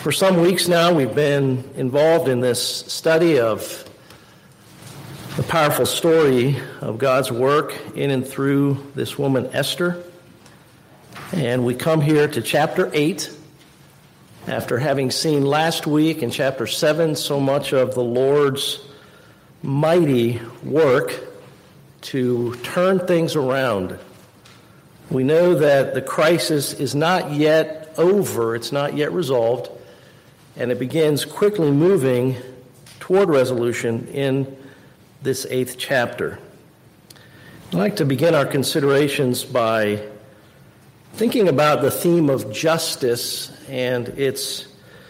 For some weeks now, we've been involved in this study of the powerful story of God's work in and through this woman, Esther. And we come here to chapter 8, after having seen last week in chapter 7 so much of the Lord's mighty work to turn things around. We know that the crisis is not yet over, it's not yet resolved, and it begins quickly moving toward resolution in this 8th chapter. I'd like to begin our considerations by thinking about the theme of justice and its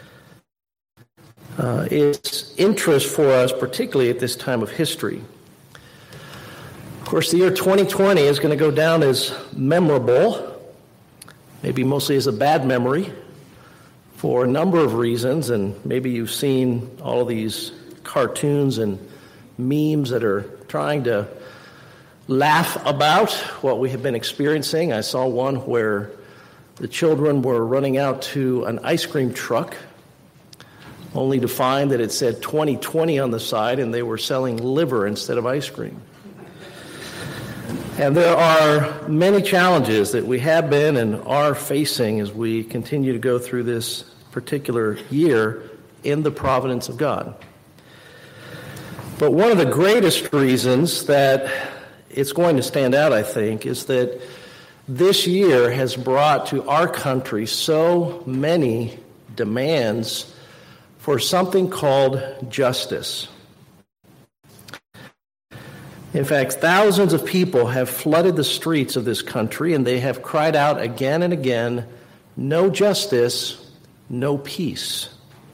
interest for us, particularly at this time of history. Of course, the year 2020 is going to go down as memorable, maybe mostly as a bad memory, for a number of reasons, and maybe you've seen all of these cartoons and memes that are trying to laugh about what we have been experiencing. I saw one where the children were running out to an ice cream truck, only to find that it said 2020 on the side, and they were selling liver instead of ice cream. And there are many challenges that we have been and are facing as we continue to go through this particular year in the providence of God. But one of the greatest reasons that it's going to stand out, I think, is that this year has brought to our country so many demands for something called justice. In fact, thousands of people have flooded the streets of this country, and they have cried out again and again, "No justice, no peace."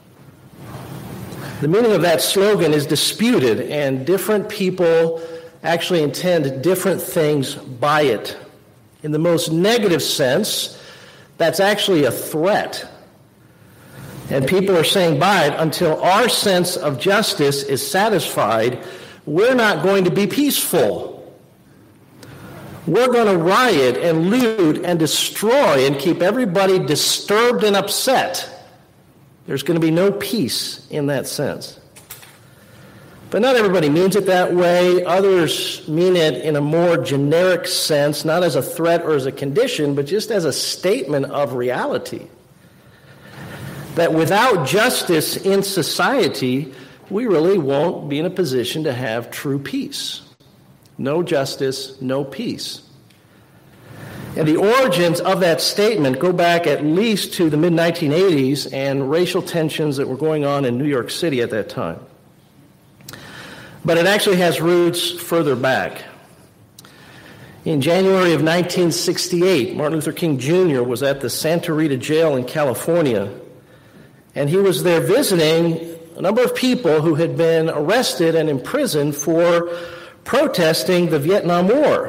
The meaning of that slogan is disputed, and different people actually intend different things by it. In the most negative sense, that's actually a threat. And people are saying by it, until our sense of justice is satisfied, we're not going to be peaceful. We're going to riot and loot and destroy and keep everybody disturbed and upset. There's going to be no peace in that sense. But not everybody means it that way. Others mean it in a more generic sense, not as a threat or as a condition, but just as a statement of reality. That without justice in society, we really won't be in a position to have true peace. No justice, no peace. And the origins of that statement go back at least to the mid-1980s and racial tensions that were going on in New York City at that time. But it actually has roots further back. In January of 1968, Martin Luther King Jr. was at the Santa Rita jail in California, and he was there visiting a number of people who had been arrested and imprisoned for protesting the Vietnam War.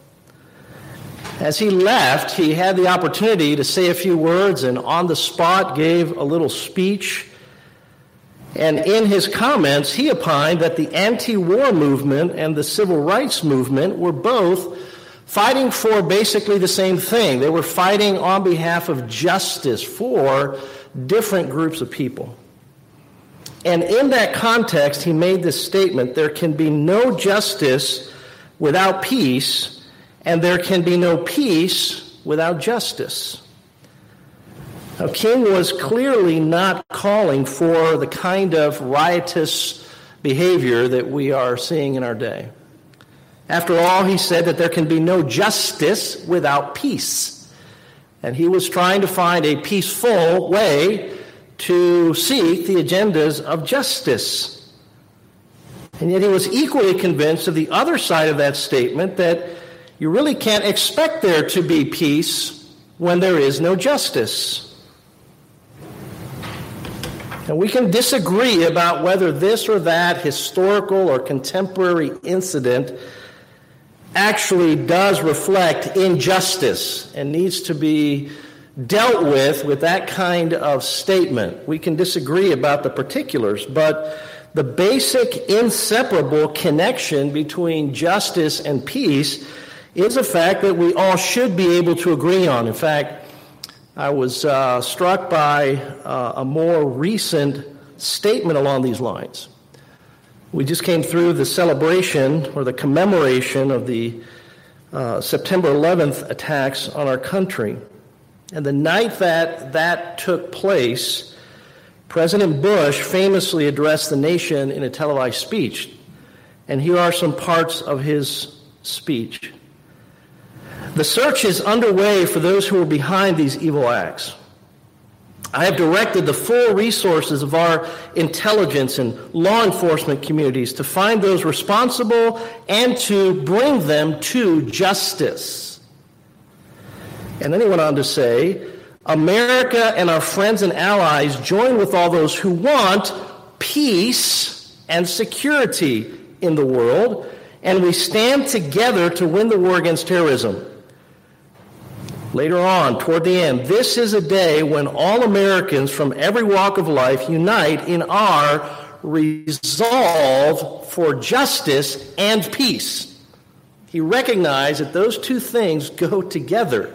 As he left, he had the opportunity to say a few words and on the spot gave a little speech. And in his comments, he opined that the anti-war movement and the civil rights movement were both fighting for basically the same thing. They were fighting on behalf of justice for different groups of people. And in that context, he made this statement: there can be no justice without peace, and there can be no peace without justice. Now, King was clearly not calling for the kind of riotous behavior that we are seeing in our day. After all, he said that there can be no justice without peace. And he was trying to find a peaceful way to seek the agendas of justice. And yet he was equally convinced of the other side of that statement, that you really can't expect there to be peace when there is no justice. And we can disagree about whether this or that historical or contemporary incident actually does reflect injustice and needs to be dealt with that kind of statement. We can disagree about the particulars, but the basic inseparable connection between justice and peace is a fact that we all should be able to agree on. In fact, I was struck by a more recent statement along these lines. We just came through the celebration or the commemoration of the September 11th attacks on our country. And the night that took place, President Bush famously addressed the nation in a televised speech. And here are some parts of his speech. The search is underway for those who are behind these evil acts. I have directed the full resources of our intelligence and law enforcement communities to find those responsible and to bring them to justice. And then he went on to say, America and our friends and allies join with all those who want peace and security in the world, and we stand together to win the war against terrorism. Later on, toward the end, this is a day when all Americans from every walk of life unite in our resolve for justice and peace. He recognized that those two things go together.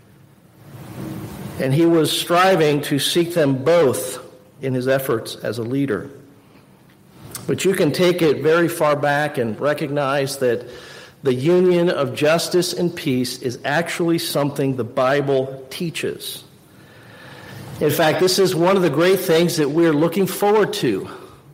And he was striving to seek them both in his efforts as a leader. But you can take it very far back and recognize that the union of justice and peace is actually something the Bible teaches. In fact, this is one of the great things that we're looking forward to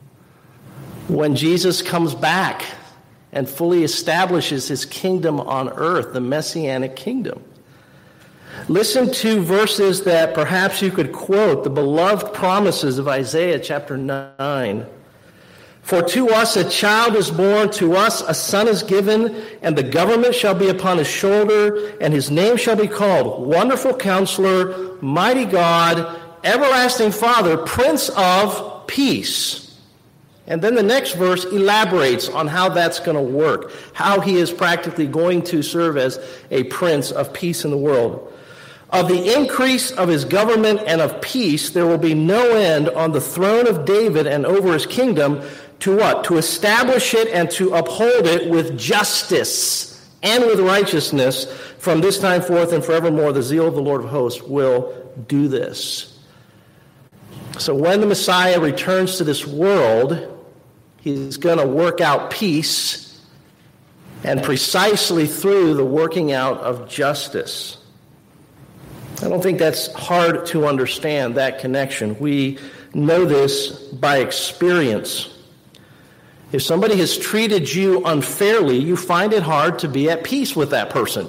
when Jesus comes back and fully establishes his kingdom on earth, the Messianic kingdom. Listen to verses that perhaps you could quote, the beloved promises of Isaiah chapter 9. For to us a child is born, to us a son is given, and the government shall be upon his shoulder, and his name shall be called Wonderful Counselor, Mighty God, Everlasting Father, Prince of Peace. And then the next verse elaborates on how that's going to work, how he is practically going to serve as a Prince of Peace in the world. Of the increase of his government and of peace, there will be no end on the throne of David and over his kingdom, to what? To establish it and to uphold it with justice and with righteousness from this time forth and forevermore. The zeal of the Lord of hosts will do this. So when the Messiah returns to this world, he's going to work out peace, and precisely through the working out of justice. I don't think that's hard to understand, that connection. We know this by experience. If somebody has treated you unfairly, you find it hard to be at peace with that person.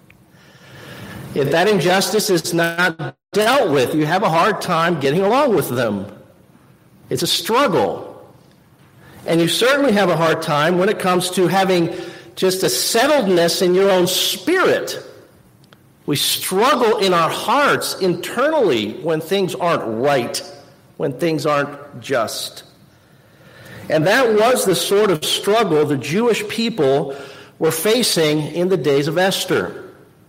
If that injustice is not dealt with, you have a hard time getting along with them. It's a struggle. And you certainly have a hard time when it comes to having just a settledness in your own spirit. We struggle in our hearts internally when things aren't right, when things aren't just. And that was the sort of struggle the Jewish people were facing in the days of Esther.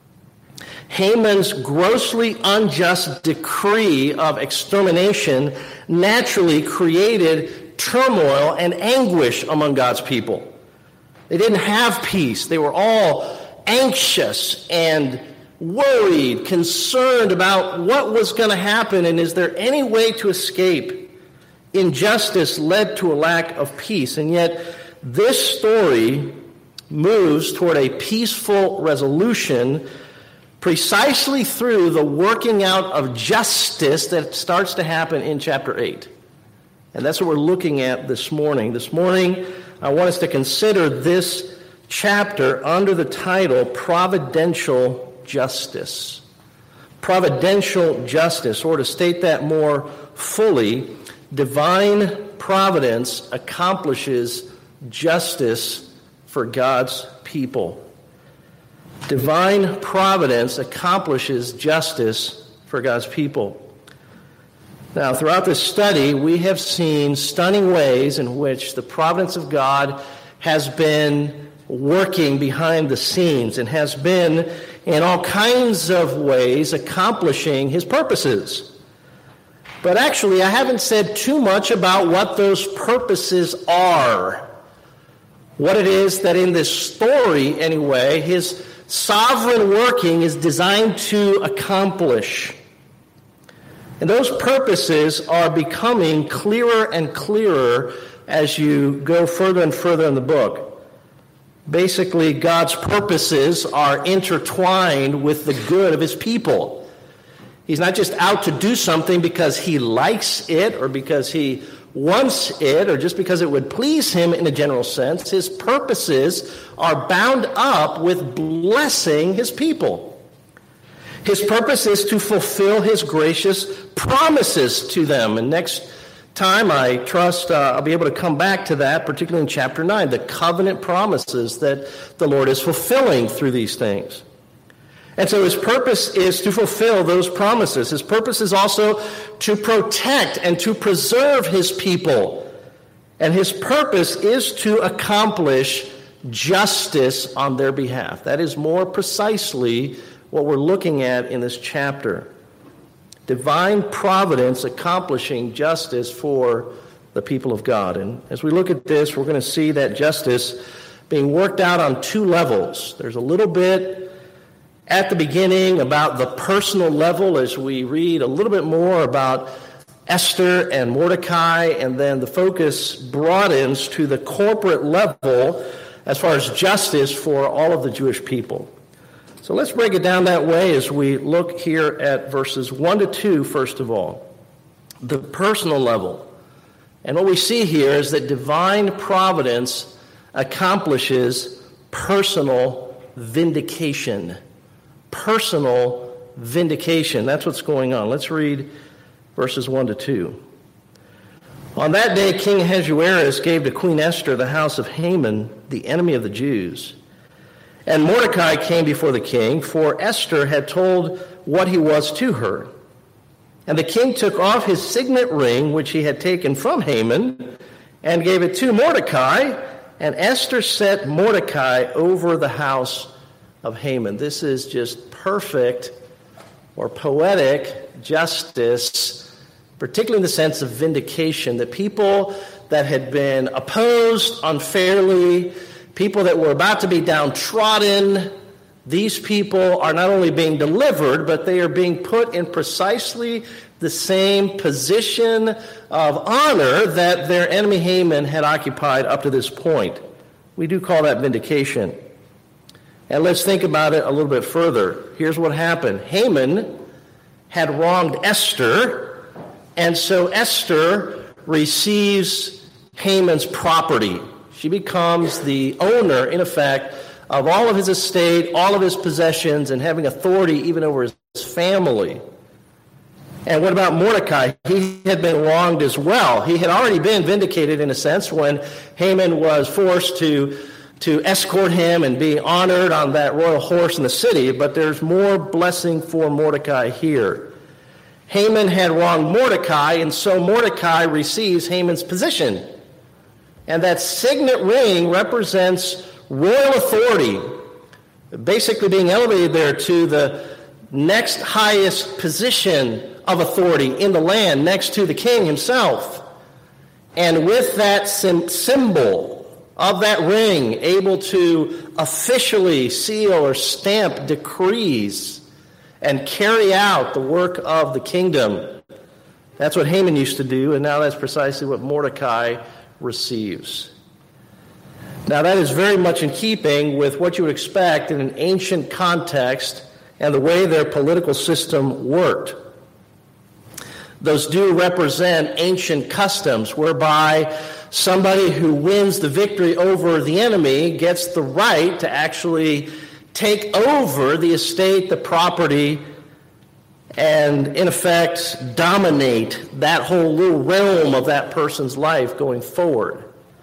Haman's grossly unjust decree of extermination naturally created turmoil and anguish among God's people. They didn't have peace. They were all anxious and worried, concerned about what was going to happen, and is there any way to escape? Injustice led to a lack of peace, and yet this story moves toward a peaceful resolution precisely through the working out of justice that starts to happen in chapter 8. And that's what we're looking at this morning. This morning, I want us to consider this chapter under the title Providential Justice. Providential justice, or to state that more fully, divine providence accomplishes justice for God's people. Divine providence accomplishes justice for God's people. Now, throughout this study, we have seen stunning ways in which the providence of God has been working behind the scenes and has been in all kinds of ways accomplishing his purposes. But actually, I haven't said too much about what those purposes are. What it is that in this story, anyway, his sovereign working is designed to accomplish. And those purposes are becoming clearer and clearer as you go further and further in the book. Basically, God's purposes are intertwined with the good of his people. He's not just out to do something because he likes it or because he wants it or just because it would please him in a general sense. His purposes are bound up with blessing his people. His purpose is to fulfill his gracious promises to them. And next time, I trust I'll be able to come back to that, particularly in chapter 9, the covenant promises that the Lord is fulfilling through these things. And so his purpose is to fulfill those promises. His purpose is also to protect and to preserve his people. And his purpose is to accomplish justice on their behalf. That is more precisely what we're looking at in this chapter. Divine providence accomplishing justice for the people of God. And as we look at this, we're going to see that justice being worked out on two levels. There's a little bit at the beginning about the personal level as we read a little bit more about Esther and Mordecai, and then the focus broadens to the corporate level as far as justice for all of the Jewish people. So let's break it down that way as we look here at verses 1 to 2, first of all. The personal level. And what we see here is that divine providence accomplishes personal vindication. Personal vindication. That's what's going on. Let's read verses 1 to 2. On that day, King Ahasuerus gave to Queen Esther the house of Haman, the enemy of the Jews. And Mordecai came before the king, for Esther had told what he was to her. And the king took off his signet ring, which he had taken from Haman, and gave it to Mordecai. And Esther set Mordecai over the house of Haman. This is just perfect or poetic justice, particularly in the sense of vindication. The people that had been opposed unfairly, people that were about to be downtrodden, these people are not only being delivered, but they are being put in precisely the same position of honor that their enemy Haman had occupied up to this point. We do call that vindication. And let's think about it a little bit further. Here's what happened. Haman had wronged Esther, and so Esther receives Haman's property. She becomes the owner, in effect, of all of his estate, all of his possessions, and having authority even over his family. And what about Mordecai? He had been wronged as well. He had already been vindicated, in a sense, when Haman was forced to escort him and be honored on that royal horse in the city, but there's more blessing for Mordecai here. Haman had wronged Mordecai, and so Mordecai receives Haman's position. And that signet ring represents royal authority, basically being elevated there to the next highest position of authority in the land, next to the king himself. And with that symbol of that ring, able to officially seal or stamp decrees and carry out the work of the kingdom. That's what Haman used to do, and now that's precisely what Mordecai receives. Now that is very much in keeping with what you would expect in an ancient context and the way their political system worked. Those do represent ancient customs whereby somebody who wins the victory over the enemy gets the right to actually take over the estate, the property, and in effect dominate that whole little realm of that person's life going forward.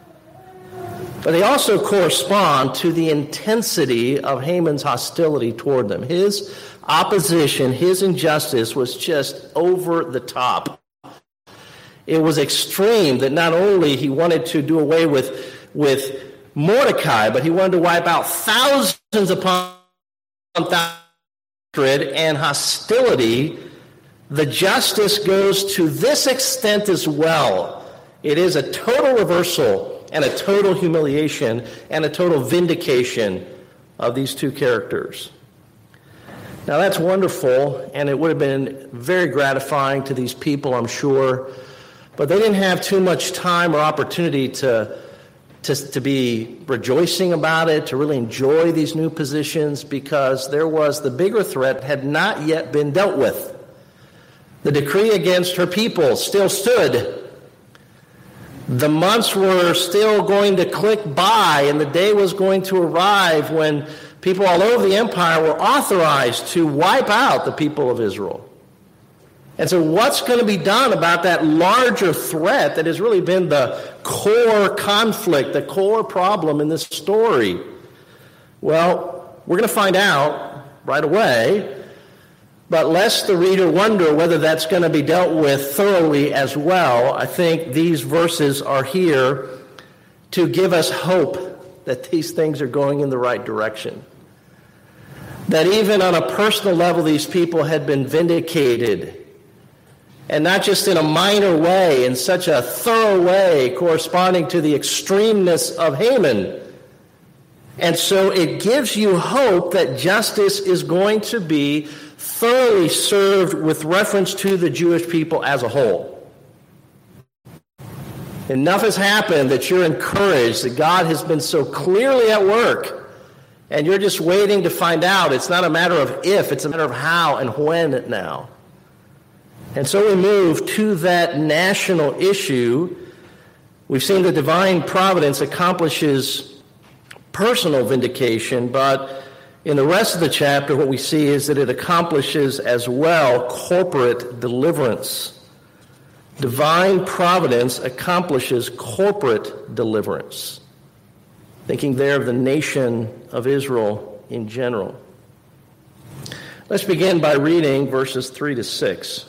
But they also correspond to the intensity of Haman's hostility toward them. His opposition, his injustice was just over the top. It was extreme that not only he wanted to do away with Mordecai, but he wanted to wipe out thousands upon thousands, and hostility. The justice goes to this extent as well. It is a total reversal and a total humiliation and a total vindication of these two characters. Now that's wonderful, and it would have been very gratifying to these people, I'm sure, but they didn't have too much time or opportunity to be rejoicing about it, to really enjoy these new positions, because there was the bigger threat had not yet been dealt with. The decree against her people still stood. The months were still going to click by, and the day was going to arrive when people all over the empire were authorized to wipe out the people of Israel. And so what's going to be done about that larger threat that has really been the core conflict, the core problem in this story? Well, we're going to find out right away, but lest the reader wonder whether that's going to be dealt with thoroughly as well, I think these verses are here to give us hope that these things are going in the right direction. That even on a personal level, these people had been vindicated. And not just in a minor way, in such a thorough way corresponding to the extremeness of Haman. And so it gives you hope that justice is going to be thoroughly served with reference to the Jewish people as a whole. Enough has happened that you're encouraged that God has been so clearly at work, and you're just waiting to find out. It's not a matter of if, it's a matter of how and when now. And so we move to that national issue. We've seen the divine providence accomplishes personal vindication, but in the rest of the chapter, what we see is that it accomplishes as well corporate deliverance. Divine providence accomplishes corporate deliverance. Thinking there of the nation of Israel in general. Let's begin by reading verses 3 to 6.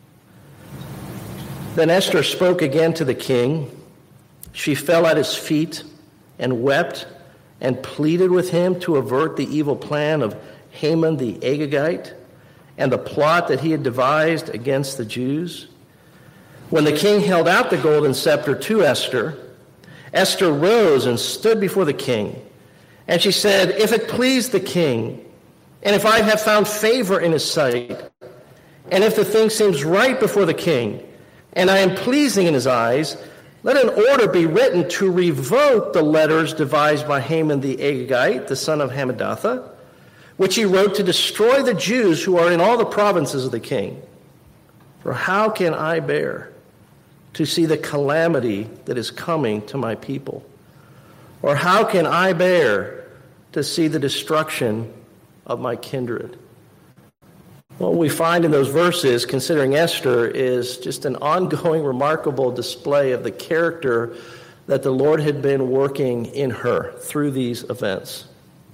Then Esther spoke again to the king. She fell at his feet and wept and pleaded with him to avert the evil plan of Haman the Agagite and the plot that he had devised against the Jews. When the king held out the golden scepter to Esther, Esther rose and stood before the king. And she said, "If it please the king, and if I have found favor in his sight, and if the thing seems right before the king, and I am pleasing in his eyes, let an order be written to revoke the letters devised by Haman the Agagite, the son of Hammedatha, which he wrote to destroy the Jews who are in all the provinces of the king. For how can I bear to see the calamity that is coming to my people? Or how can I bear to see the destruction of my kindred?" What we find in those verses, considering Esther, is just an ongoing, remarkable display of the character that the Lord had been working in her through these events.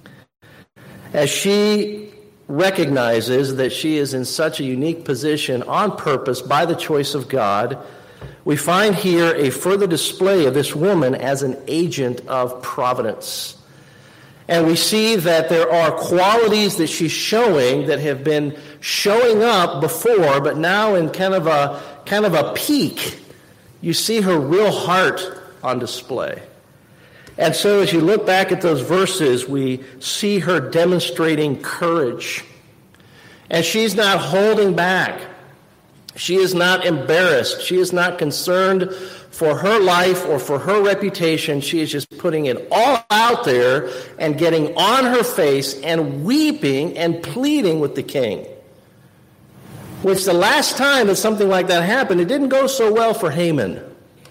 As she recognizes that she is in such a unique position on purpose by the choice of God, we find here a further display of this woman as an agent of providence. And we see that there are qualities that she's showing that have been showing up before, but now in kind of a peak, you see her real heart on display. And so as you look back at those verses, we see her demonstrating courage. And she's not holding back. She is not embarrassed. She is not concerned for her life or for her reputation. She is just putting it all out there and getting on her face and weeping and pleading with the king. Which the last time that something like that happened, it didn't go so well for Haman.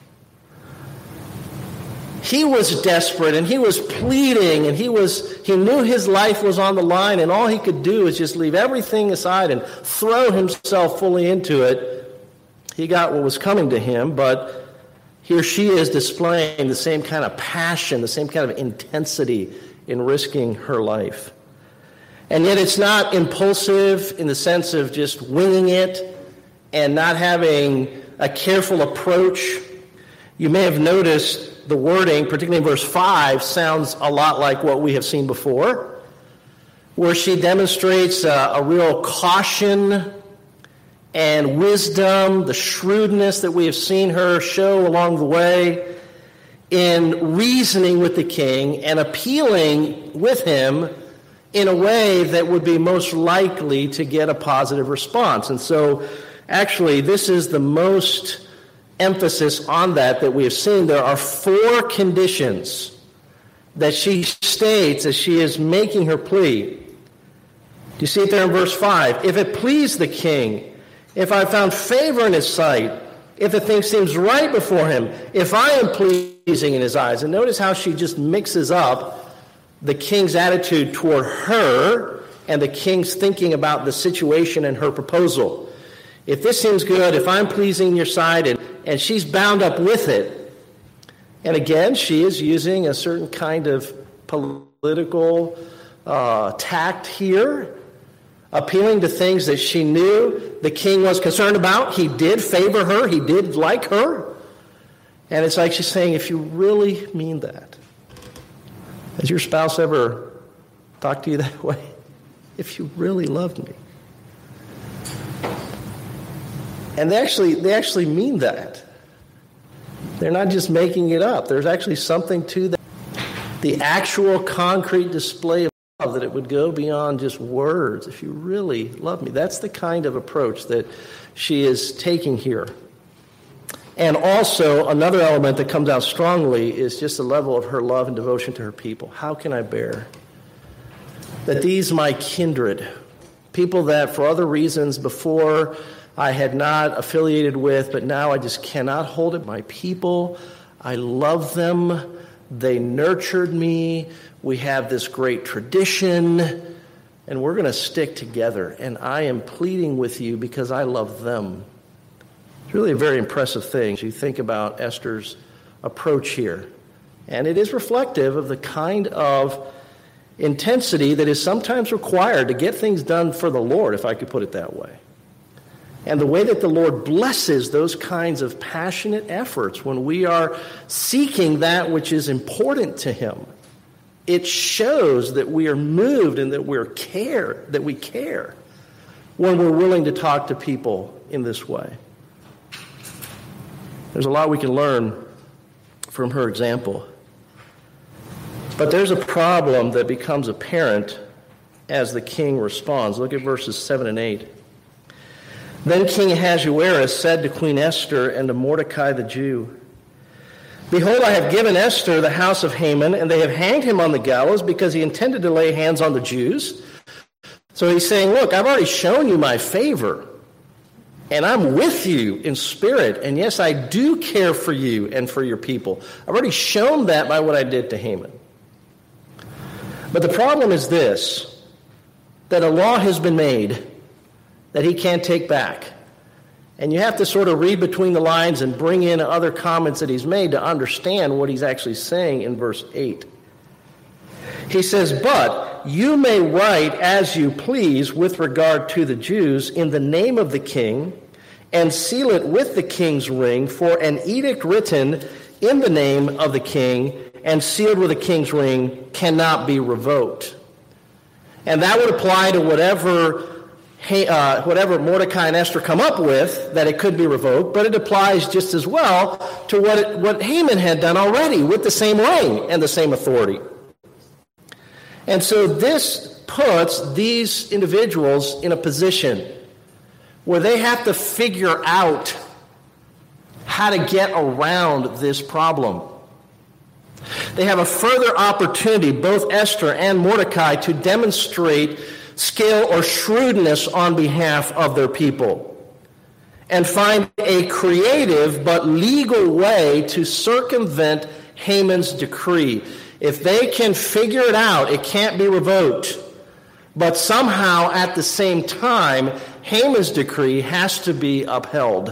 He was desperate and he was pleading and he knew his life was on the line, and all he could do is just leave everything aside and throw himself fully into it. He got what was coming to him, but here she is displaying the same kind of passion, the same kind of intensity in risking her life. And yet it's not impulsive in the sense of just winging it and not having a careful approach. You may have noticed the wording, particularly in verse 5, sounds a lot like what we have seen before, where she demonstrates a real caution and wisdom, the shrewdness that we have seen her show along the way in reasoning with the king and appealing with him in a way that would be most likely to get a positive response. And so, actually, this is the most emphasis on that we have seen. There are 4 conditions that she states as she is making her plea. Do you see it there in verse 5? If it please the king, if I found favor in his sight, if the thing seems right before him, if I am pleasing in his eyes. And notice how she just mixes up the king's attitude toward her and the king's thinking about the situation and her proposal. If this seems good, if I'm pleasing your sight, and she's bound up with it. And again, she is using a certain kind of political tact here, appealing to things that she knew the king was concerned about. He did favor her. He did like her. And it's like she's saying, if you really mean that, has your spouse ever talked to you that way? If you really loved me. And they actually mean that. They're not just making it up. There's actually something to that. The actual concrete display of love, that it would go beyond just words. If you really love me. That's the kind of approach that she is taking here. And also, another element that comes out strongly is just the level of her love and devotion to her people. How can I bear that these my kindred, people that for other reasons before I had not affiliated with, but now I just cannot hold it. My people, I love them. They nurtured me. We have this great tradition, and we're going to stick together. And I am pleading with you because I love them. It's really a very impressive thing. You think about Esther's approach here. And it is reflective of the kind of intensity that is sometimes required to get things done for the Lord, if I could put it that way. And the way that the Lord blesses those kinds of passionate efforts when we are seeking that which is important to Him. It shows that we are moved and that we care when we're willing to talk to people in this way. There's a lot we can learn from her example. But there's a problem that becomes apparent as the king responds. Look at verses 7 and 8. Then King Ahasuerus said to Queen Esther and to Mordecai the Jew, Behold, I have given Esther the house of Haman, and they have hanged him on the gallows because he intended to lay hands on the Jews. So he's saying, look, I've already shown you my favor, and I'm with you in spirit, and yes, I do care for you and for your people. I've already shown that by what I did to Haman. But the problem is this, that a law has been made that he can't take back. And you have to sort of read between the lines and bring in other comments that he's made to understand what he's actually saying in verse 8. He says, But you may write as you please with regard to the Jews in the name of the king, and seal it with the king's ring, for an edict written in the name of the king and sealed with the king's ring cannot be revoked. And that would apply to whatever Mordecai and Esther come up with, that it could be revoked, but it applies just as well to what Haman had done already with the same ring and the same authority. And so this puts these individuals in a position where they have to figure out how to get around this problem. They have a further opportunity, both Esther and Mordecai, to demonstrate skill or shrewdness on behalf of their people and find a creative but legal way to circumvent Haman's decree. If they can figure it out, it can't be revoked. But somehow, at the same time, Haman's decree has to be upheld.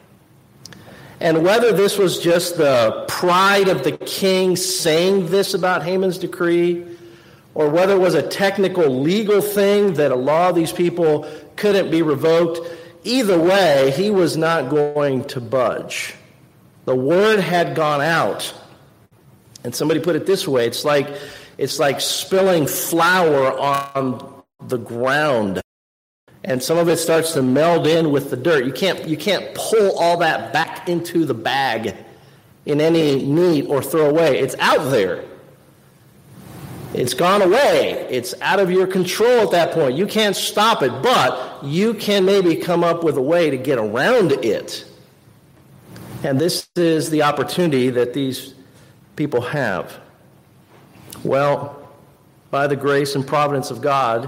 And whether this was just the pride of the king saying this about Haman's decree, or whether it was a technical legal thing that a law of these people couldn't be revoked, either way, he was not going to budge. The word had gone out. And somebody put it this way, it's like spilling flour on the ground. And some of it starts to meld in with the dirt. You can't pull all that back into the bag in any neat or throw away. It's out there. It's gone away. It's out of your control at that point. You can't stop it, but you can maybe come up with a way to get around it. And this is the opportunity that these people have. Well, by the grace and providence of God,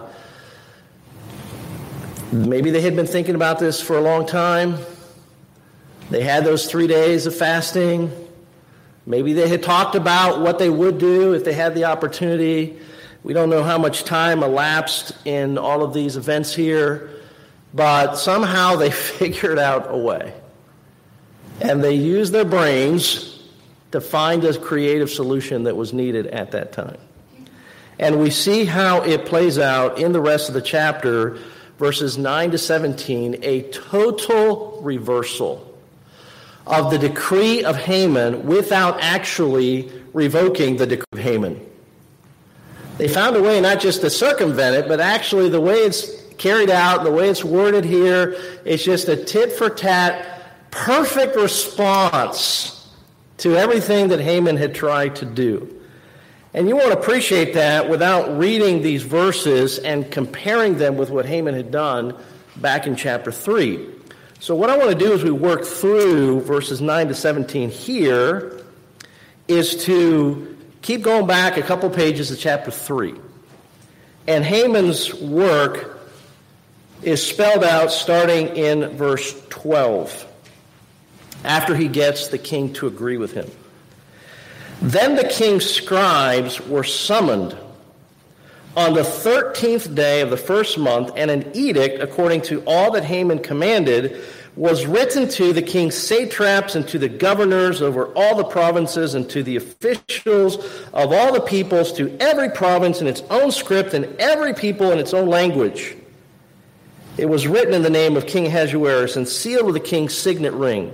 maybe they had been thinking about this for a long time. They had those 3 days of fasting. Maybe they had talked about what they would do if they had the opportunity. We don't know how much time elapsed in all of these events here, but somehow they figured out a way. And they used their brains to find a creative solution that was needed at that time. And we see how it plays out in the rest of the chapter, verses 9 to 17, a total reversal of the decree of Haman without actually revoking the decree of Haman. They found a way not just to circumvent it, but actually the way it's carried out, the way it's worded here, is just a tit-for-tat, perfect response to everything that Haman had tried to do. And you won't appreciate that without reading these verses and comparing them with what Haman had done back in chapter 3. So what I want to do as we work through verses 9 to 17 here is to keep going back a couple pages to chapter 3. And Haman's work is spelled out starting in verse 12, after he gets the king to agree with him. Then the king's scribes were summoned on the 13th day of the first month, and an edict, according to all that Haman commanded, was written to the king's satraps and to the governors over all the provinces and to the officials of all the peoples, to every province in its own script and every people in its own language. It was written in the name of King Ahasuerus and sealed with the king's signet ring.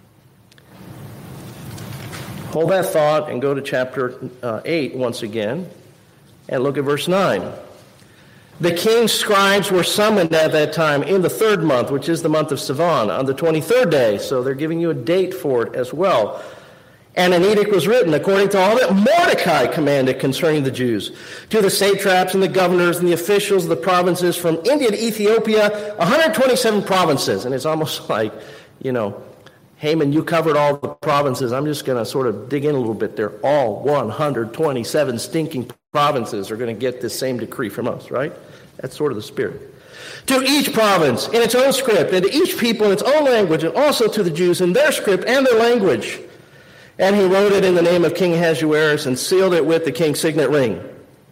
Hold that thought and go to chapter 8 once again. And look at verse 9. The king's scribes were summoned at that time in the 3rd month, which is the month of Sivan, on the 23rd day. So they're giving you a date for it as well. And an edict was written according to all that Mordecai commanded concerning the Jews, to the satraps and the governors and the officials of the provinces from India to Ethiopia, 127 provinces. And it's almost like, Haman, you covered all the provinces. I'm just going to sort of dig in a little bit. They're all 127 stinking provinces are going to get this same decree from us, right? That's sort of the spirit. To each province in its own script, and to each people in its own language, and also to the Jews in their script and their language. And he wrote it in the name of King Ahasuerus and sealed it with the king's signet ring.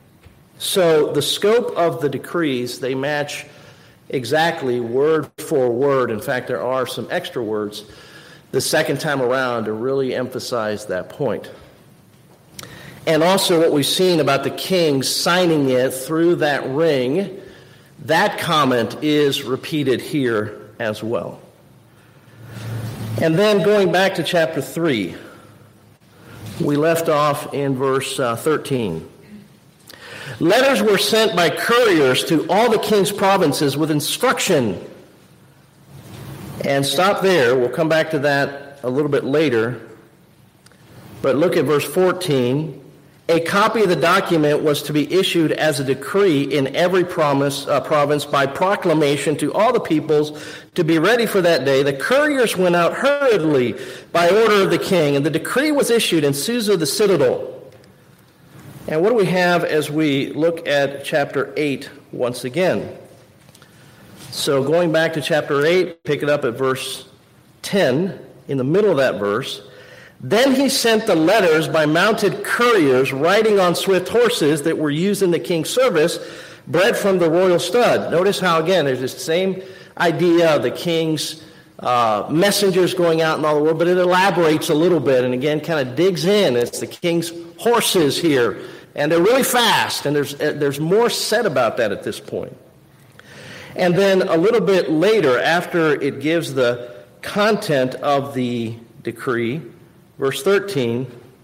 So the scope of the decrees, they match exactly word for word. In fact, there are some extra words the second time around to really emphasize that point. And also what we've seen about the king signing it through that ring, that comment is repeated here as well. And then going back to chapter 3, we left off in verse 13. Letters were sent by couriers to all the king's provinces with instruction. And stop there. We'll come back to that a little bit later. But look at verse 14. A copy of the document was to be issued as a decree in every province by proclamation to all the peoples to be ready for that day. The couriers went out hurriedly by order of the king, and the decree was issued in Susa the citadel. And what do we have as we look at chapter 8 once again? So going back to chapter 8, pick it up at verse 10, in the middle of that verse. Then he sent the letters by mounted couriers riding on swift horses that were used in the king's service, bred from the royal stud. Notice how, again, there's this same idea of the king's messengers going out in all the world, but it elaborates a little bit and, again, kind of digs in. It's the king's horses here, and they're really fast, and there's more said about that at this point. And then a little bit later, after it gives the content of the decree, verse 13,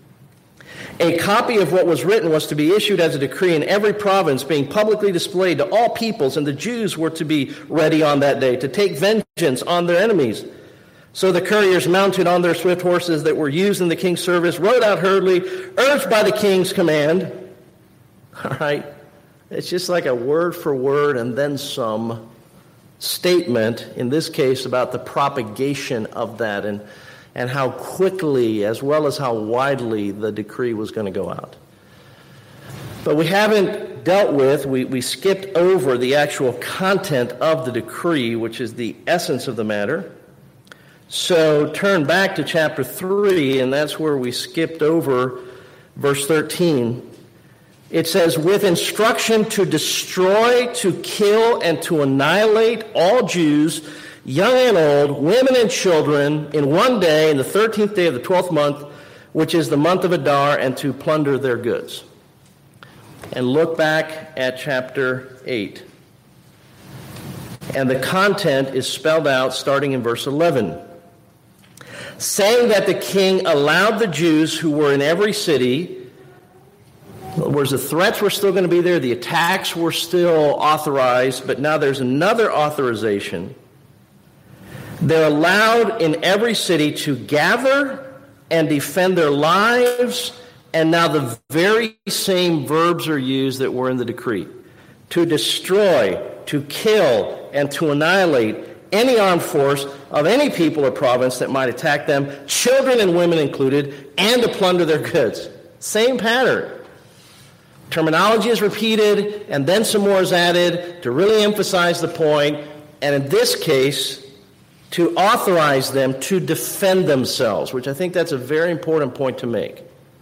a copy of what was written was to be issued as a decree in every province, being publicly displayed to all peoples, and the Jews were to be ready on that day to take vengeance on their enemies. So the couriers, mounted on their swift horses that were used in the king's service, rode out hurriedly, urged by the king's command. All right? It's just like a word for word and then some statement, in this case, about the propagation of that and how quickly, as well as how widely, the decree was going to go out. But we haven't dealt with, we skipped over the actual content of the decree, which is the essence of the matter. So turn back to chapter 3, and that's where we skipped over verse 13. It says, with instruction to destroy, to kill, and to annihilate all Jews, young and old, women and children, in one day, in the 13th day of the 12th month, which is the month of Adar, and to plunder their goods. And look back at chapter 8. And the content is spelled out starting in verse 11. Saying that the king allowed the Jews who were in every city, in other words, the threats were still going to be there, the attacks were still authorized, but now there's another authorization. They're allowed in every city to gather and defend their lives, and now the very same verbs are used that were in the decree. To destroy, to kill, and to annihilate any armed force of any people or province that might attack them, children and women included, and to plunder their goods. Same pattern. Terminology is repeated, and then some more is added to really emphasize the point, and in this case, to authorize them to defend themselves, which I think that's a very important point to make.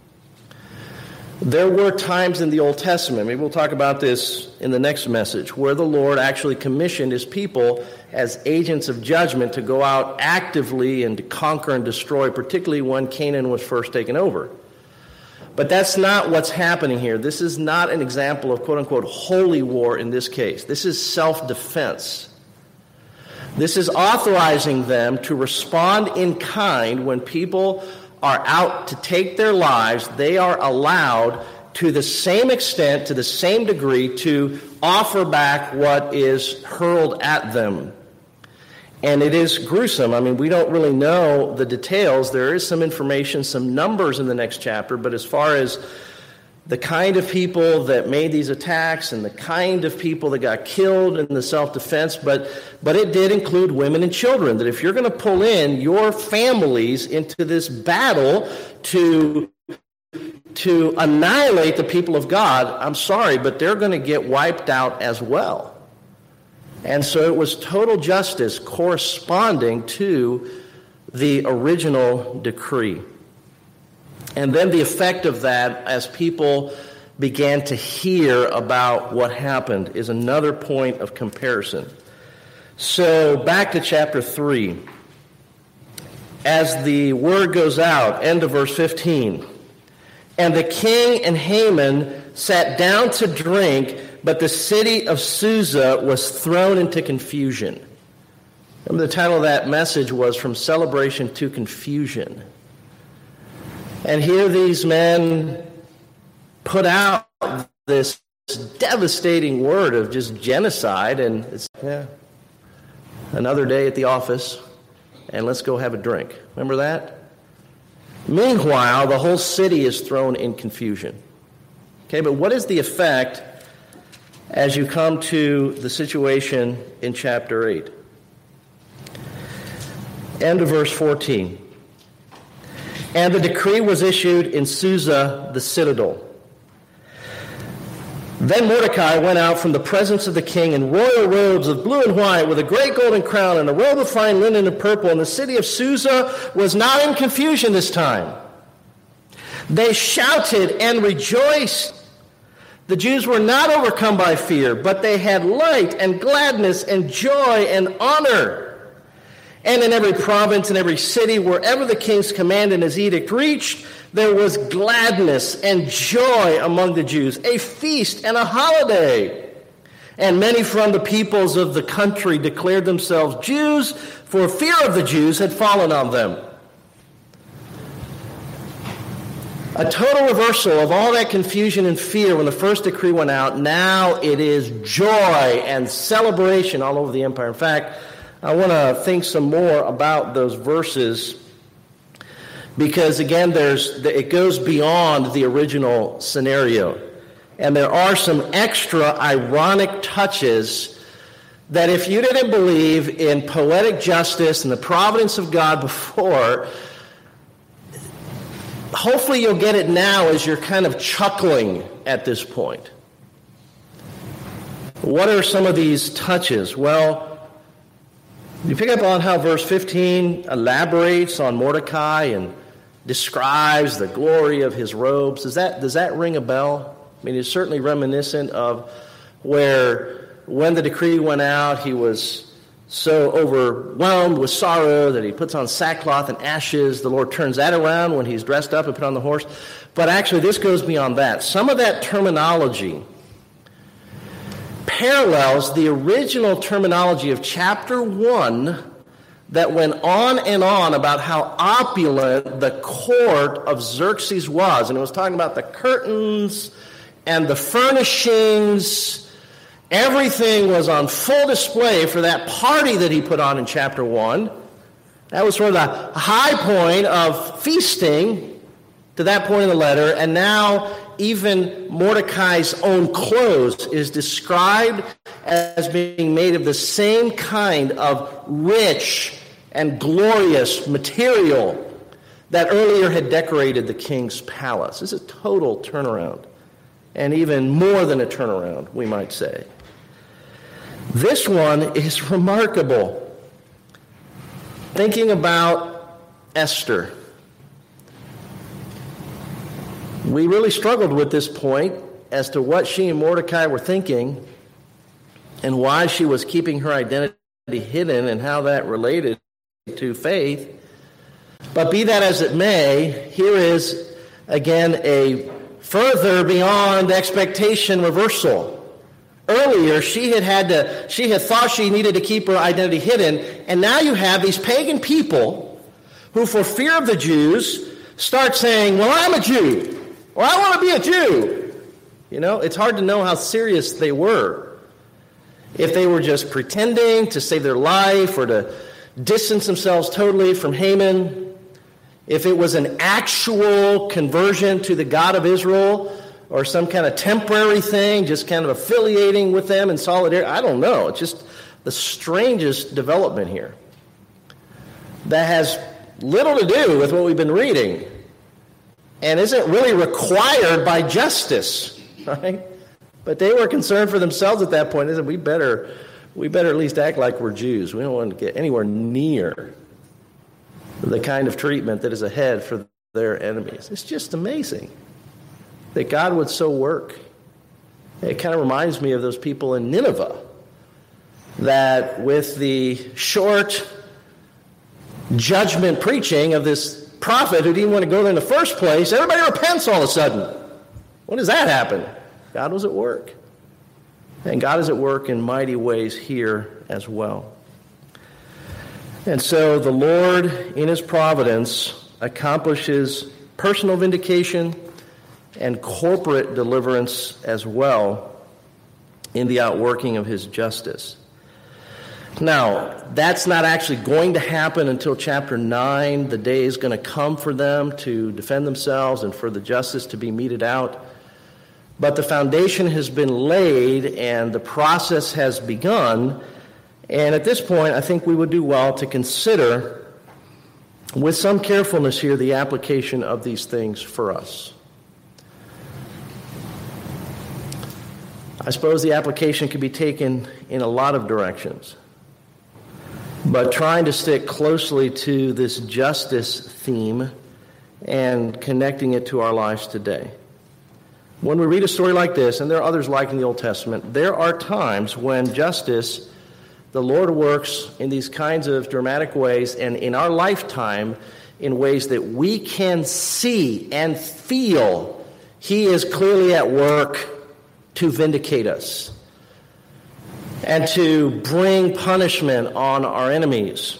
There were times in the Old Testament, maybe we'll talk about this in the next message, where the Lord actually commissioned his people as agents of judgment to go out actively and to conquer and destroy, particularly when Canaan was first taken over. But that's not what's happening here. This is not an example of quote-unquote holy war in this case. This is self-defense. This is authorizing them to respond in kind when people are out to take their lives. They are allowed to the same extent, to the same degree, to offer back what is hurled at them. And it is gruesome. I mean, we don't really know the details. There is some information, some numbers in the next chapter, but as far as the kind of people that made these attacks and the kind of people that got killed in the self-defense, but it did include women and children, that if you're going to pull in your families into this battle to annihilate the people of God, I'm sorry, but they're going to get wiped out as well. And so it was total justice corresponding to the original decree. And then the effect of that, as people began to hear about what happened, is another point of comparison. So back to chapter 3. As the word goes out, end of verse 15. And the king and Haman sat down to drink, but the city of Susa was thrown into confusion. Remember, the title of that message was From Celebration to Confusion. And here these men put out this devastating word of just genocide, and it's another day at the office, and let's go have a drink. Remember that? Meanwhile, the whole city is thrown in confusion. Okay, but what is the effect as you come to the situation in chapter 8? End of verse 14. And the decree was issued in Susa, the citadel. Then Mordecai went out from the presence of the king in royal robes of blue and white, with a great golden crown and a robe of fine linen and purple. And the city of Susa was not in confusion this time. They shouted and rejoiced. The Jews were not overcome by fear, but they had light and gladness and joy and honor. And in every province and every city, wherever the king's command and his edict reached, there was gladness and joy among the Jews, a feast and a holiday. And many from the peoples of the country declared themselves Jews, for fear of the Jews had fallen on them. A total reversal of all that confusion and fear when the first decree went out. Now it is joy and celebration all over the empire. In fact, I want to think some more about those verses because, again, it goes beyond the original scenario. And there are some extra ironic touches that if you didn't believe in poetic justice and the providence of God before, hopefully you'll get it now as you're kind of chuckling at this point. What are some of these touches? Well, you pick up on how verse 15 elaborates on Mordecai and describes the glory of his robes. Does that ring a bell? I mean, it's certainly reminiscent of where when the decree went out, he was so overwhelmed with sorrow that he puts on sackcloth and ashes. The Lord turns that around when he's dressed up and put on the horse. But actually, this goes beyond that. Some of that terminology parallels the original terminology of chapter 1 that went on and on about how opulent the court of Xerxes was. And it was talking about the curtains and the furnishings. Everything was on full display for that party that he put on in chapter 1. That was sort of the high point of feasting to that point in the letter. And now even Mordecai's own clothes is described as being made of the same kind of rich and glorious material that earlier had decorated the king's palace. This is a total turnaround, and even more than a turnaround, we might say. This one is remarkable. Thinking about Esther, we really struggled with this point as to what she and Mordecai were thinking and why she was keeping her identity hidden and how that related to faith. But be that as it may, here is again a further beyond expectation reversal. Earlier, she had thought she needed to keep her identity hidden, and now you have these pagan people who, for fear of the Jews, start saying, well, I'm a Jew, or I want to be a Jew. You know, it's hard to know how serious they were. If they were just pretending to save their life or to distance themselves totally from Haman, if it was an actual conversion to the God of Israel, or some kind of temporary thing, just kind of affiliating with them in solidarity. I don't know. It's just the strangest development here that has little to do with what we've been reading and isn't really required by justice, right? But they were concerned for themselves at that point. They said, we better at least act like we're Jews. We don't want to get anywhere near the kind of treatment that is ahead for their enemies. It's just amazing that God would so work. It kind of reminds me of those people in Nineveh that with the short judgment preaching of this prophet who didn't want to go there in the first place, everybody repents all of a sudden. When does that happen? God was at work. And God is at work in mighty ways here as well. And so the Lord, in his providence, accomplishes personal vindication and corporate deliverance as well in the outworking of his justice. Now, that's not actually going to happen until chapter 9. The day is going to come for them to defend themselves and for the justice to be meted out. But the foundation has been laid and the process has begun. And at this point, I think we would do well to consider with some carefulness here the application of these things for us. I suppose the application could be taken in a lot of directions, but trying to stick closely to this justice theme and connecting it to our lives today. When we read a story like this, and there are others like in the Old Testament, there are times when justice, the Lord works in these kinds of dramatic ways and in our lifetime in ways that we can see and feel he is clearly at work to vindicate us and to bring punishment on our enemies.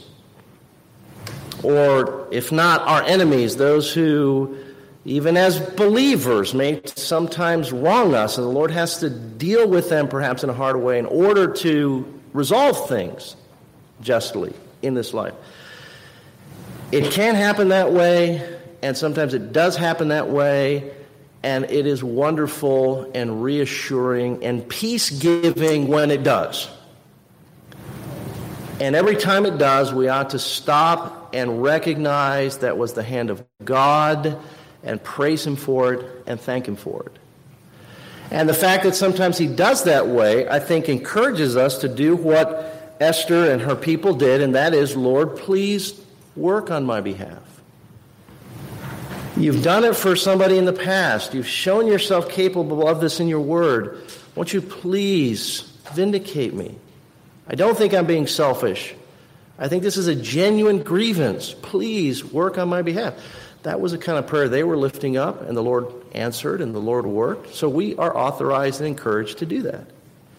Or, if not our enemies, those who, even as believers, may sometimes wrong us, and the Lord has to deal with them perhaps in a hard way in order to resolve things justly in this life. It can happen that way, and sometimes it does happen that way, and it is wonderful and reassuring and peace-giving when it does. And every time it does, we ought to stop and recognize that was the hand of God and praise Him for it and thank Him for it. And the fact that sometimes He does that way, I think, encourages us to do what Esther and her people did, and that is, Lord, please work on my behalf. You've done it for somebody in the past. You've shown yourself capable of this in your word. Won't you please vindicate me? I don't think I'm being selfish. I think this is a genuine grievance. Please work on my behalf. That was the kind of prayer they were lifting up, and the Lord answered, and the Lord worked. So we are authorized and encouraged to do that.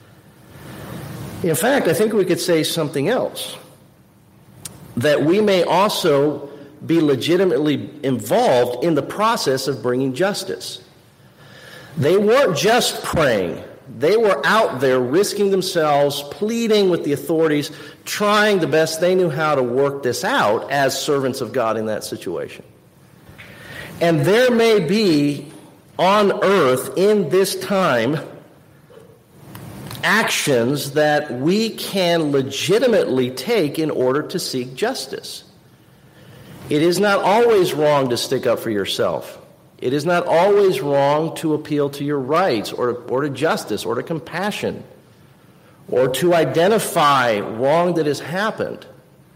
In fact, I think we could say something else. That we may also be legitimately involved in the process of bringing justice. They weren't just praying. They were out there risking themselves, pleading with the authorities, trying the best they knew how to work this out as servants of God in that situation. And there may be on earth in this time actions that we can legitimately take in order to seek justice. It is not always wrong to stick up for yourself. It is not always wrong to appeal to your rights or to justice or to compassion or to identify wrong that has happened.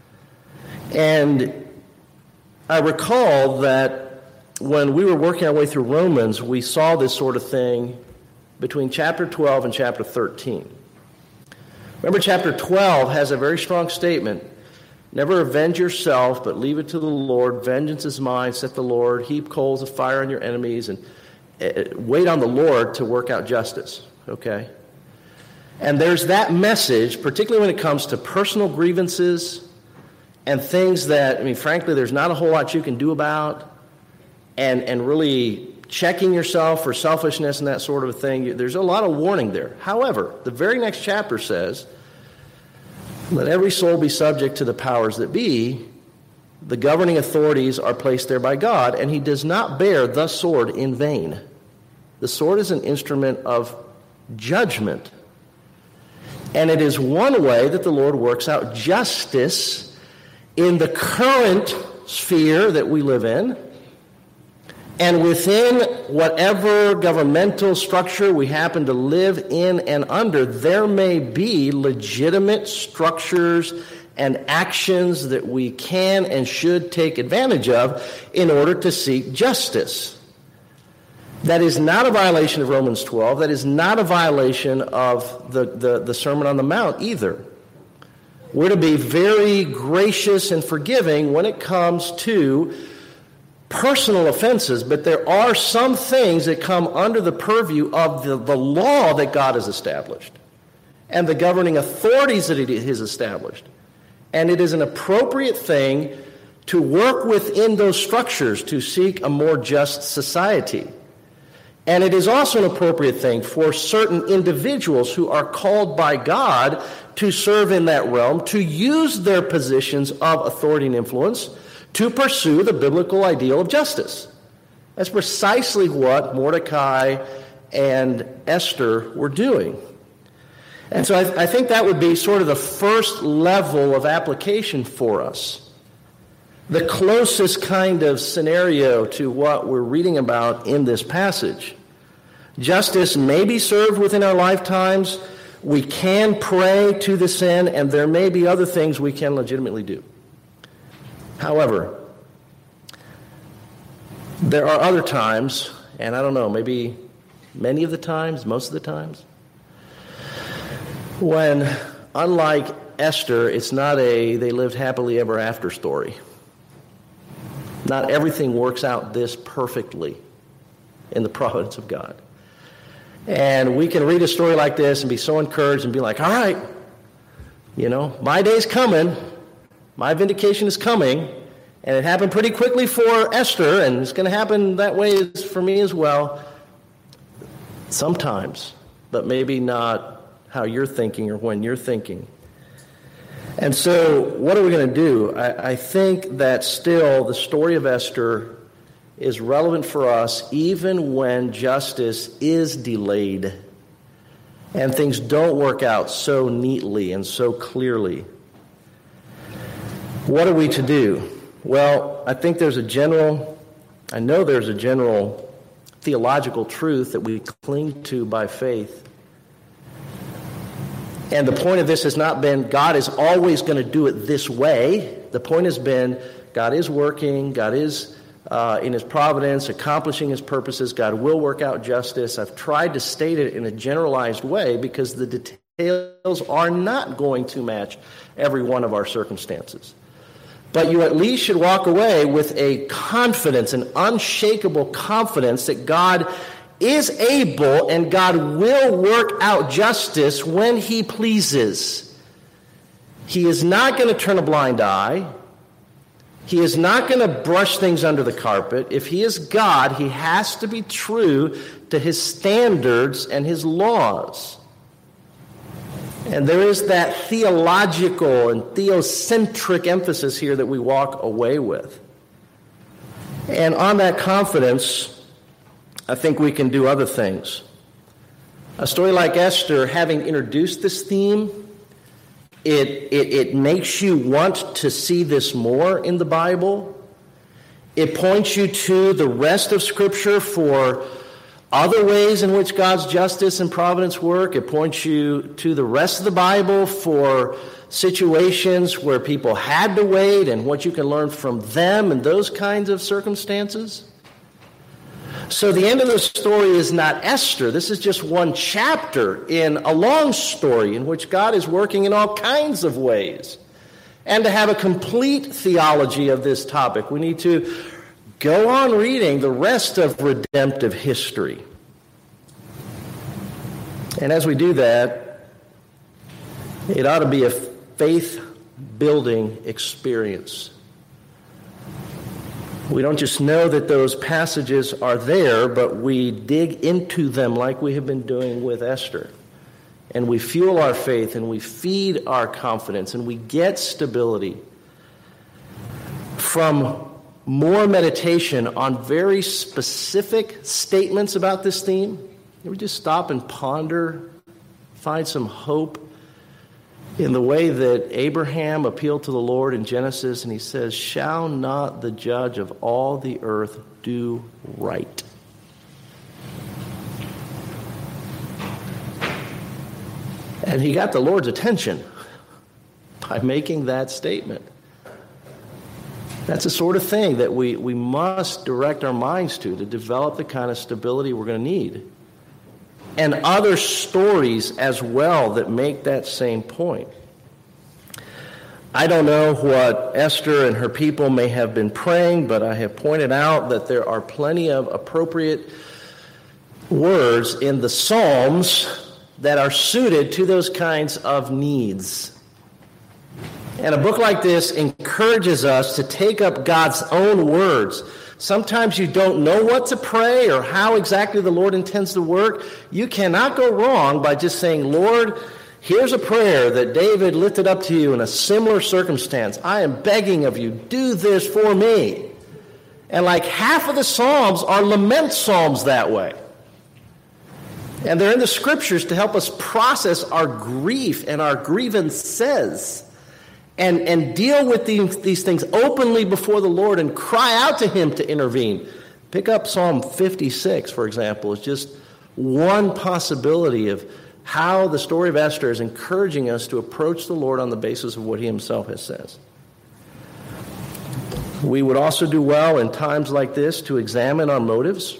And I recall that when we were working our way through Romans, we saw this sort of thing between chapter 12 and chapter 13. Remember, chapter 12 has a very strong statement. Never avenge yourself, but leave it to the Lord. Vengeance is mine, saith the Lord. Heap coals of fire on your enemies, and wait on the Lord to work out justice. Okay? And there's that message, particularly when it comes to personal grievances and things that, frankly, there's not a whole lot you can do about, and really checking yourself for selfishness and that sort of a thing. There's a lot of warning there. However, the very next chapter says, let every soul be subject to the powers that be. The governing authorities are placed there by God, and He does not bear the sword in vain. The sword is an instrument of judgment. And it is one way that the Lord works out justice in the current sphere that we live in, and within whatever governmental structure we happen to live in and under, there may be legitimate structures and actions that we can and should take advantage of in order to seek justice. That is not a violation of Romans 12. That is not a violation of the Sermon on the Mount either. We're to be very gracious and forgiving when it comes to personal offenses, but there are some things that come under the purview of the law that God has established and the governing authorities that He has established. And it is an appropriate thing to work within those structures to seek a more just society. And it is also an appropriate thing for certain individuals who are called by God to serve in that realm to use their positions of authority and influence to pursue the biblical ideal of justice. That's precisely what Mordecai and Esther were doing. And so I think that would be sort of the first level of application for us. The closest kind of scenario to what we're reading about in this passage. Justice may be served within our lifetimes. We can pray to this end, and there may be other things we can legitimately do. However, there are other times, and I don't know, maybe many of the times, most of the times, when, unlike Esther, it's not a they lived happily ever after story. Not everything works out this perfectly in the providence of God. And we can read a story like this and be so encouraged and be like, all right, my day's coming. My vindication is coming, and it happened pretty quickly for Esther, and it's going to happen that way for me as well. Sometimes, but maybe not how you're thinking or when you're thinking. And so what are we going to do? I think that still the story of Esther is relevant for us even when justice is delayed and things don't work out so neatly and so clearly. What are we to do? Well, I know there's a general theological truth that we cling to by faith. And the point of this has not been God is always going to do it this way. The point has been God is working, God is in his providence, accomplishing his purposes. God will work out justice. I've tried to state it in a generalized way because the details are not going to match every one of our circumstances. But you at least should walk away with a confidence, an unshakable confidence that God is able and God will work out justice when he pleases. He is not going to turn a blind eye. He is not going to brush things under the carpet. If he is God, he has to be true to his standards and his laws. And there is that theological and theocentric emphasis here that we walk away with. And on that confidence, I think we can do other things. A story like Esther, having introduced this theme, it makes you want to see this more in the Bible. It points you to the rest of Scripture for other ways in which God's justice and providence work. It points you to the rest of the Bible for situations where people had to wait and what you can learn from them and those kinds of circumstances. So the end of the story is not Esther. This is just one chapter in a long story in which God is working in all kinds of ways. And to have a complete theology of this topic, we need to go on reading the rest of redemptive history. And as we do that, it ought to be a faith-building experience. We don't just know that those passages are there, but we dig into them like we have been doing with Esther. And we fuel our faith, and we feed our confidence, and we get stability from more meditation on very specific statements about this theme. You just stop and ponder, find some hope in the way that Abraham appealed to the Lord in Genesis, and he says, "Shall not the judge of all the earth do right?" And he got the Lord's attention by making that statement. That's the sort of thing that we must direct our minds to develop the kind of stability we're going to need. And other stories as well that make that same point. I don't know what Esther and her people may have been praying, but I have pointed out that there are plenty of appropriate words in the Psalms that are suited to those kinds of needs. And a book like this encourages us to take up God's own words. Sometimes you don't know what to pray or how exactly the Lord intends to work. You cannot go wrong by just saying, "Lord, here's a prayer that David lifted up to you in a similar circumstance. I am begging of you, do this for me." And like half of the Psalms are lament Psalms that way. And they're in the Scriptures to help us process our grief and our grievances. And deal with these things openly before the Lord and cry out to him to intervene. Pick up Psalm 56, for example, is just one possibility of how the story of Esther is encouraging us to approach the Lord on the basis of what he himself has said. We would also do well in times like this to examine our motives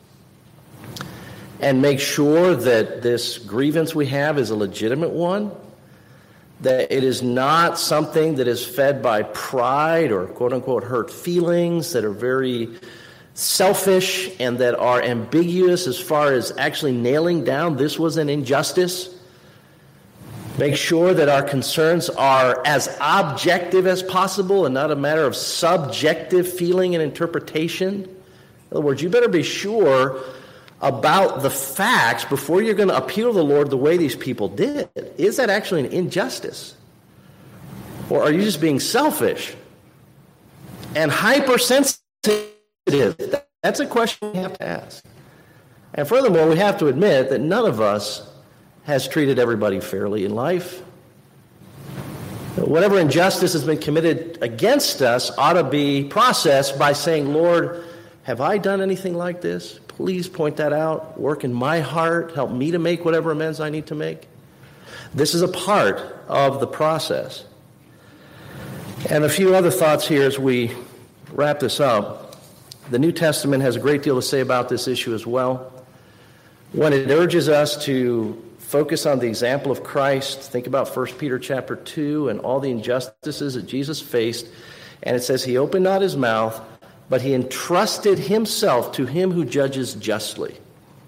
and make sure that this grievance we have is a legitimate one. That it is not something that is fed by pride or quote-unquote hurt feelings that are very selfish and that are ambiguous as far as actually nailing down this was an injustice. Make sure that our concerns are as objective as possible and not a matter of subjective feeling and interpretation. In other words, you better be sure about the facts before you're going to appeal to the Lord the way these people did. Is that actually an injustice? Or are you just being selfish and hypersensitive? That's a question we have to ask. And furthermore, we have to admit that none of us has treated everybody fairly in life. Whatever injustice has been committed against us ought to be processed by saying, Lord, have I done anything like this? Please point that out. Work in my heart. Help me to make whatever amends I need to make. This is a part of the process. And a few other thoughts here as we wrap this up. The New Testament has a great deal to say about this issue as well. When it urges us to focus on the example of Christ, think about 1 Peter chapter 2 and all the injustices that Jesus faced. And it says, he opened not his mouth, but he entrusted himself to him who judges justly.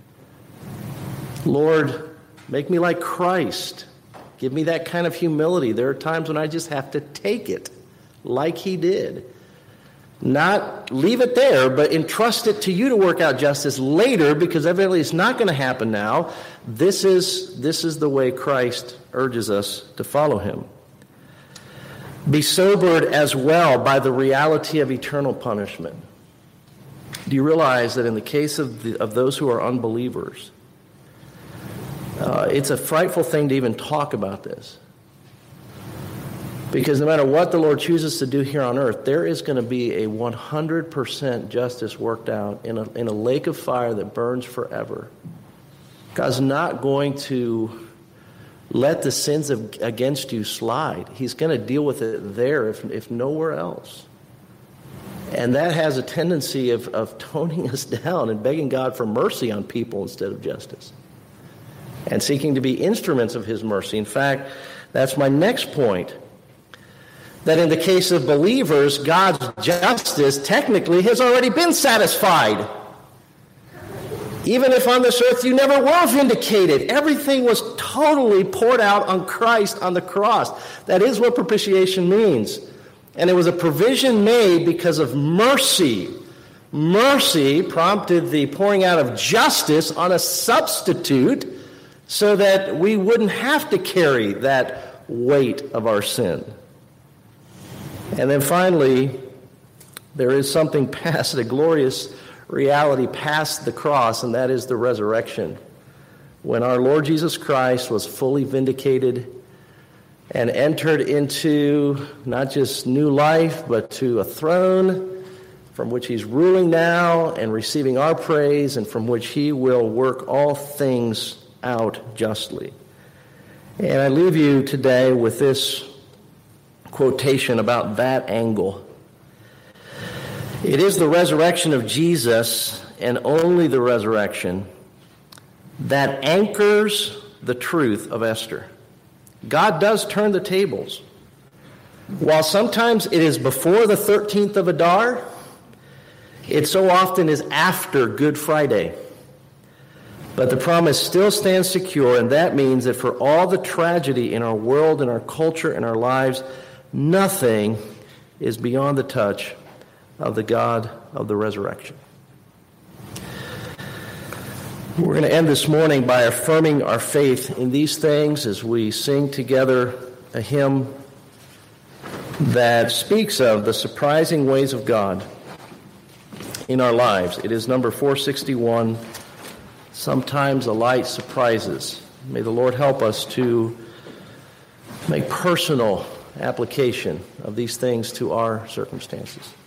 Lord, make me like Christ. Give me that kind of humility. There are times when I just have to take it like he did. Not leave it there, but entrust it to you to work out justice later, because evidently it's not going to happen now. This is the way Christ urges us to follow him. Be sobered as well by the reality of eternal punishment. Do you realize that in the case of those who are unbelievers, it's a frightful thing to even talk about this? Because no matter what the Lord chooses to do here on earth, there is going to be a 100% justice worked out in a lake of fire that burns forever. God's not going to let the sins against you slide. He's going to deal with it there, if nowhere else. And that has a tendency of toning us down and begging God for mercy on people instead of justice, and seeking to be instruments of his mercy. In fact, that's my next point. That in the case of believers, God's justice technically has already been satisfied. Even if on this earth you never were vindicated, everything was totally poured out on Christ on the cross. That is what propitiation means. And it was a provision made because of mercy. Mercy prompted the pouring out of justice on a substitute so that we wouldn't have to carry that weight of our sin. And then finally, there is something past, a glorious reality past the cross, and that is the resurrection. When our Lord Jesus Christ was fully vindicated and entered into not just new life, but to a throne from which he's ruling now and receiving our praise, and from which he will work all things out justly. And I leave you today with this quotation about that angle. It is the resurrection of Jesus, and only the resurrection, that anchors the truth of Esther. God does turn the tables. While sometimes it is before the 13th of Adar, it so often is after Good Friday. But the promise still stands secure, and that means that for all the tragedy in our world, in our culture, in our lives, nothing is beyond the touch of the God of the resurrection. We're going to end this morning by affirming our faith in these things as we sing together a hymn that speaks of the surprising ways of God in our lives. It is number 461, Sometimes a Light Surprises. May the Lord help us to make personal application of these things to our circumstances.